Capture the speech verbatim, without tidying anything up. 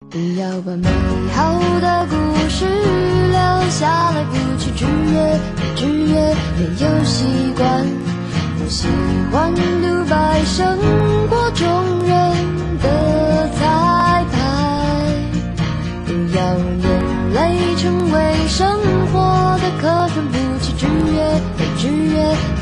不要把美好的故事留下来，不去制约，没制约，没有习惯，不喜欢独白生活中人的彩排，不要让眼泪成为生活的课程，不去制约，没制约。